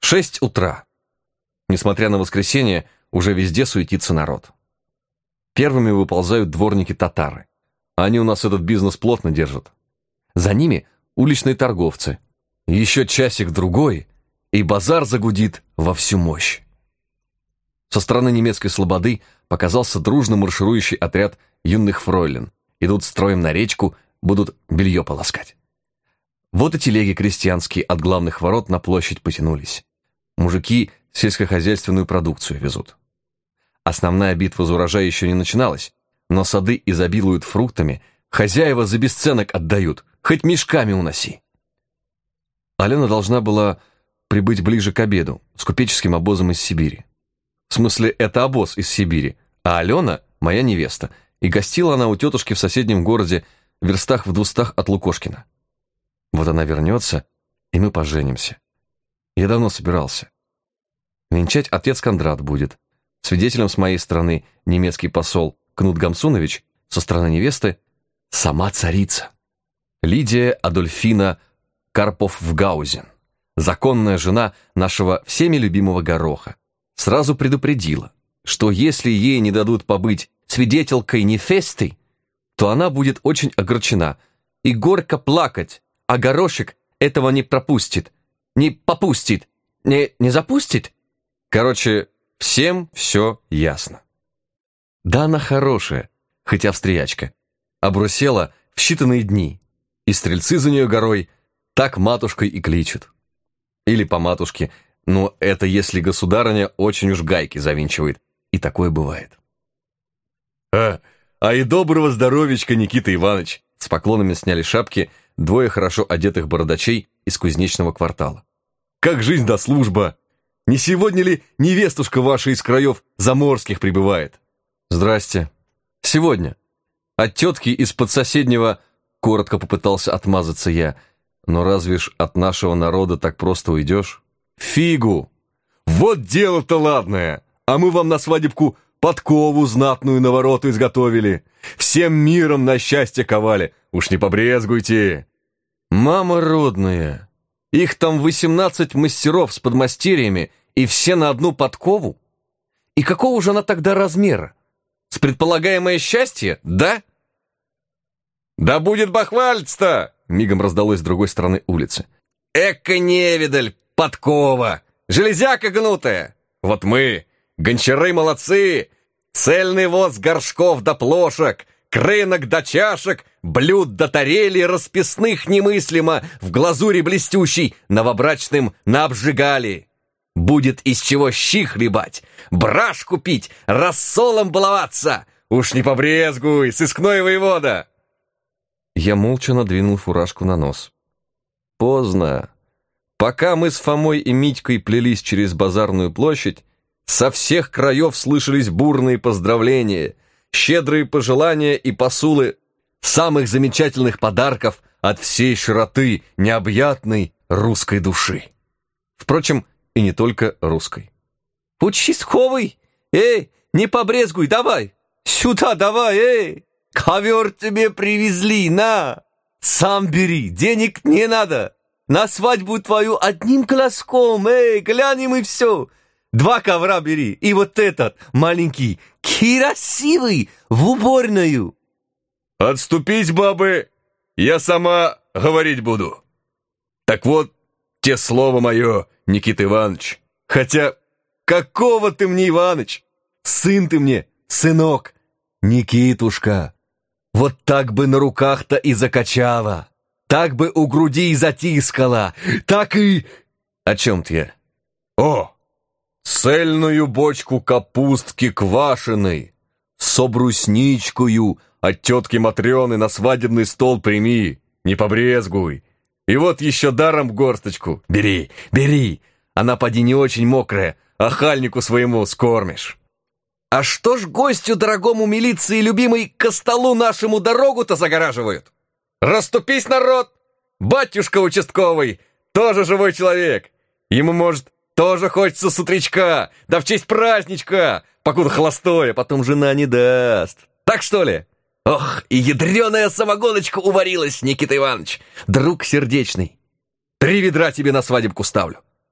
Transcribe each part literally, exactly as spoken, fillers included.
Шесть утра. Несмотря на воскресенье, уже везде суетится народ. Первыми выползают дворники-татары. Они у нас этот бизнес плотно держат. За ними уличные торговцы. Еще часик-другой, и базар загудит во всю мощь. Со стороны немецкой слободы показался дружно марширующий отряд юных фройлен. Идут строем на речку, будут белье полоскать. Вот и телеги крестьянские от главных ворот на площадь потянулись. Мужики сельскохозяйственную продукцию везут. Основная битва за урожай еще не начиналась, но сады изобилуют фруктами, хозяева за бесценок отдают, хоть мешками уноси. Алена должна была прибыть ближе к обеду с купеческим обозом из Сибири. В смысле, это обоз из Сибири, а Алена — моя невеста, и гостила она у тетушки в соседнем городе, в верстах в двустах от Лукошкина. Вот она вернется, и мы поженимся. Я давно собирался. Венчать отец Кондрат будет. Свидетелем с моей стороны немецкий посол Кнут Гамсунович, со стороны невесты сама царица. Лидия Адольфина Карпов-Вгаузен, законная жена нашего всеми любимого Гороха, сразу предупредила, что если ей не дадут побыть свидетелькой Нефесты, то она будет очень огорчена и горько плакать, а Горошек этого не пропустит, не попустит, не, не запустит. Короче, всем все ясно. Да, она хорошая, хоть австриячка, обрусела в считанные дни, и стрельцы за нее горой так матушкой и кличут. Или по матушке, но это если государыня очень уж гайки завинчивает, и такое бывает. А, а и доброго здоровичка, Никита Иванович! С поклонами сняли шапки двое хорошо одетых бородачей из кузнечного квартала. Как жизнь да служба! Не сегодня ли невестушка ваша из краев заморских прибывает? Здрасте. Сегодня. От тетки из-под соседнего коротко попытался отмазаться я. Но разве ж от нашего народа так просто уйдешь? Фигу! Вот дело-то ладное! А мы вам на свадебку подкову знатную на вороту изготовили. Всем миром на счастье ковали. Уж не побрезгуйте. Мама родная, их там восемнадцать мастеров с подмастерьями, и все на одну подкову? И какого же она тогда размера? С предполагаемое счастье, да? Да будет бахвальц-то! Мигом раздалось с другой стороны улицы. Эка невидаль, подкова! Железяка гнутая! Вот мы, гончары молодцы! Цельный воз горшков да плошек, крынок да чашек, блюд да тарелей расписных немыслимо, в глазури блестющей новобрачным наобжигали. Будет из чего щи хлебать, браш купить, рассолом баловаться. Уж не побрезгуй, сыскной воевода!» Я молча надвинул фуражку на нос. Поздно. Пока мы с Фомой и Митькой плелись через базарную площадь, со всех краев слышались бурные поздравления, щедрые пожелания и посулы самых замечательных подарков от всей широты необъятной русской души. Впрочем, и не только русской. «Участковый! Эй, не побрезгуй, давай! Сюда давай, эй! Ковер тебе привезли, на! Сам бери, денег не надо! На свадьбу твою одним глазком, эй, глянем и все! Два ковра бери, и вот этот, маленький, красивый, в уборную!» «Отступить, бабы, я сама говорить буду. Так вот, те слово мое, Никита Иванович. Хотя, какого ты мне, Иваныч? Сын ты мне, сынок, Никитушка. Вот так бы на руках-то и закачала, так бы у груди и затискала, так и...» «О чем-то я?» «О, цельную бочку капустки квашеной, с обрусничкою от тетки Матрёны на свадебный стол прими, не побрезгуй. И вот еще даром в горсточку. Бери, бери, она поди не очень мокрая, а хальнику своему скормишь». «А что ж гостю дорогому милиции любимой ко столу нашему дорогу-то загораживают? Расступись, народ! Батюшка участковый, тоже живой человек. Ему, может, тоже хочется с утречка, да в честь праздничка, покуда холостой, а потом жена не даст. Так что ли? Ох, и ядреная самогоночка уварилась, Никита Иванович, друг сердечный. Три ведра тебе на свадебку ставлю.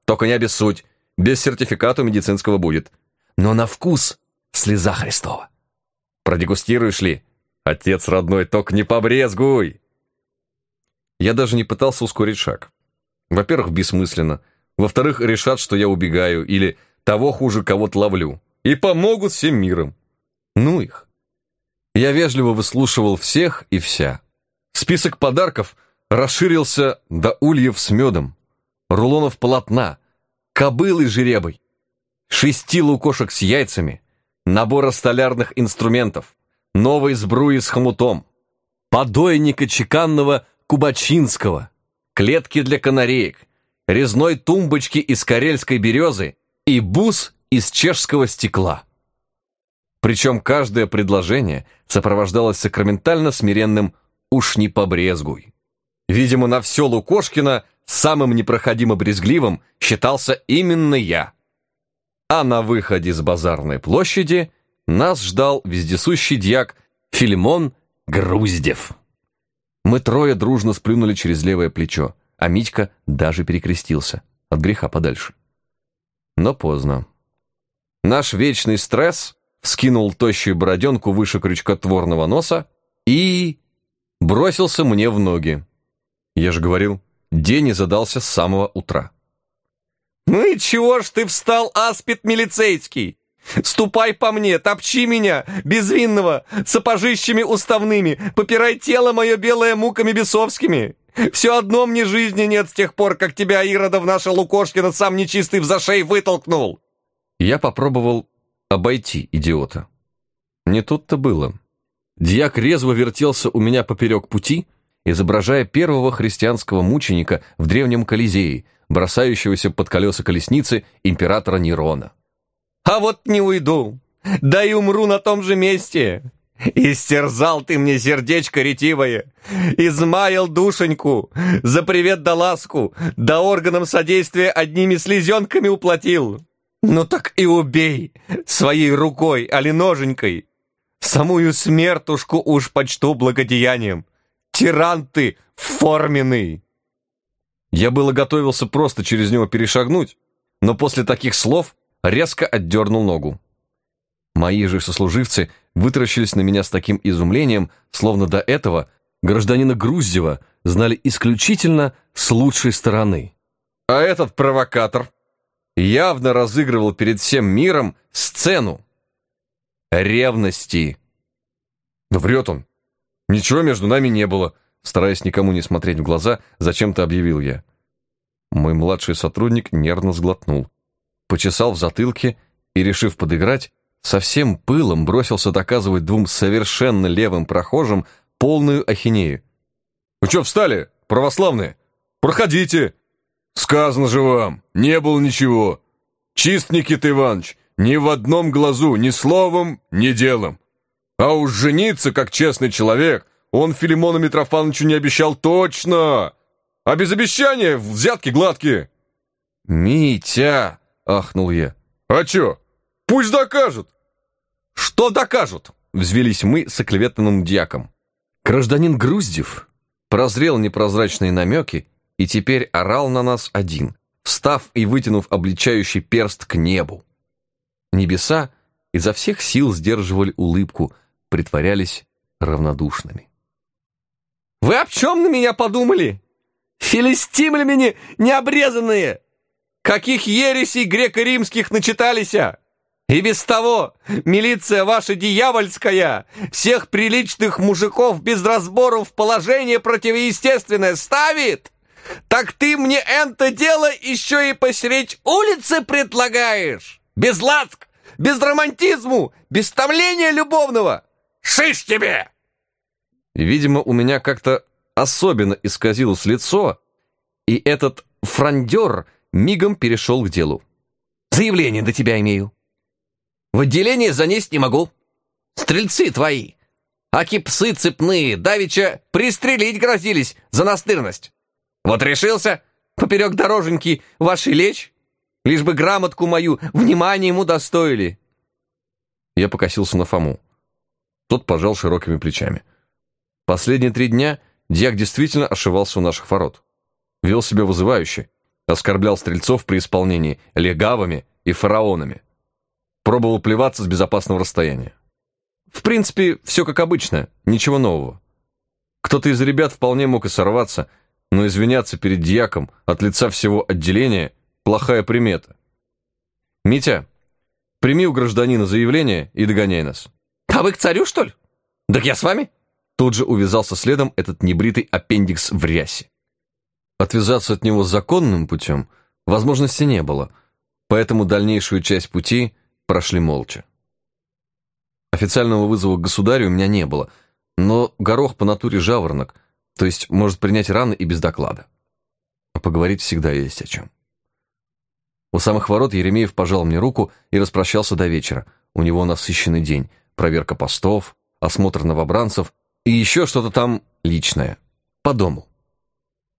Только не обессудь, без сертификата медицинского будет. Но на вкус слеза Христова. Продегустируешь ли? Отец родной, только не побрезгуй!» Я даже не пытался ускорить шаг. Во-первых, бессмысленно. Во-вторых, решат, что я убегаю, или того хуже, кого-то ловлю. И помогут всем миром. Ну их. Я вежливо выслушивал всех и вся. Список подарков расширился до ульев с медом, рулонов полотна, кобылы жеребой, шести лукошек с яйцами, набора столярных инструментов, новой сбруи с хомутом, подойника чеканного кубачинского, клетки для канареек, резной тумбочки из карельской березы и бус из чешского стекла. Причем каждое предложение сопровождалось сакраментально смиренным «уж не побрезгуй». Видимо, на все Лукошкино самым непроходимо брезгливым считался именно я. А на выходе с базарной площади нас ждал вездесущий дьяк Филимон Груздев. Мы трое дружно сплюнули через левое плечо, а Митька даже перекрестился, от греха подальше. Но поздно. Наш вечный стресс вскинул тощую бороденку выше крючкотворного носа и бросился мне в ноги. Я же говорил, день не задался с самого утра. «Ну и чего ж ты встал, аспид милицейский? Ступай по мне, топчи меня, безвинного, сапожищами уставными, попирай тело мое белое муками бесовскими. Все одно мне жизни нет с тех пор, как тебя, Ирода, в наше Лукошкино сам нечистый в зашей вытолкнул». Я попробовал обойти идиота. Не тут-то было. Дьяк резво вертелся у меня поперек пути, изображая первого христианского мученика в древнем Колизее, бросающегося под колеса колесницы императора Нерона. «А вот не уйду, да и умру на том же месте. Истерзал ты мне сердечко ретивое, измаял душеньку, за привет да ласку, да органам содействия одними слезенками уплатил. Ну так и убей своей рукой, али ноженькой. Самую смертушку уж почту благодеянием. Тиран ты форменный!» Я было готовился просто через него перешагнуть, но после таких слов резко отдернул ногу. Мои же сослуживцы вытаращились на меня с таким изумлением, словно до этого гражданина Груздева знали исключительно с лучшей стороны. А этот провокатор явно разыгрывал перед всем миром сцену ревности. Да врет он. Ничего между нами не было. Стараясь никому не смотреть в глаза, зачем-то объявил я. Мой младший сотрудник нервно сглотнул, почесал в затылке и, решив подыграть, со всем пылом бросился доказывать двум совершенно левым прохожим полную ахинею. «Вы что встали, православные? Проходите! Сказано же вам, не было ничего. Чист Никита Иванович, ни в одном глазу, ни словом, ни делом. А уж жениться, как честный человек, он Филимону Митрофановичу не обещал точно. А без обещания взятки гладкие». «Митя!» — ахнул я. «А чё? Пусть докажут!» «Что докажут?» — взвелись мы с оклеветанным дьяком. Гражданин Груздев прозрел непрозрачные намеки и теперь орал на нас один, встав и вытянув обличающий перст к небу. Небеса изо всех сил сдерживали улыбку, притворялись равнодушными. «Вы об чем на меня подумали? Филистимлями необрезанные! Каких ересей греко-римских начиталися! И без того милиция ваша дьявольская всех приличных мужиков без разбору в положение противоестественное ставит! Так ты мне это дело еще и посередь улицы предлагаешь! Без ласк, без романтизму, без томления любовного! Шиш тебе!» Видимо, у меня как-то особенно исказилось лицо, и этот фрондер мигом перешел к делу. «Заявление до тебя имею. В отделение занесть не могу. Стрельцы твои, аки псы цепные, давеча пристрелить грозились за настырность. Вот решился поперек дороженьки вашей лечь, лишь бы грамотку мою вниманием удостоили». Я покосился на Фому. Тот пожал широкими плечами. Последние три дня дьяк действительно ошивался у наших ворот. Вел себя вызывающе. Оскорблял стрельцов при исполнении легавыми и фараонами. Пробовал плеваться с безопасного расстояния. В принципе, все как обычно, ничего нового. Кто-то из ребят вполне мог и сорваться, но извиняться перед дьяком от лица всего отделения – плохая примета. «Митя, прими у гражданина заявление и догоняй нас». «А вы к царю, что ли? Так я с вами». Тут же увязался следом этот небритый аппендикс в рясе. Отвязаться от него законным путем возможности не было, поэтому дальнейшую часть пути прошли молча. Официального вызова к государю у меня не было, но Горох по натуре жаворонок, то есть может принять рано и без доклада. А поговорить всегда есть о чем. У самых ворот Еремеев пожал мне руку и распрощался до вечера. У него насыщенный день, проверка постов, осмотр новобранцев и еще что-то там личное, по дому.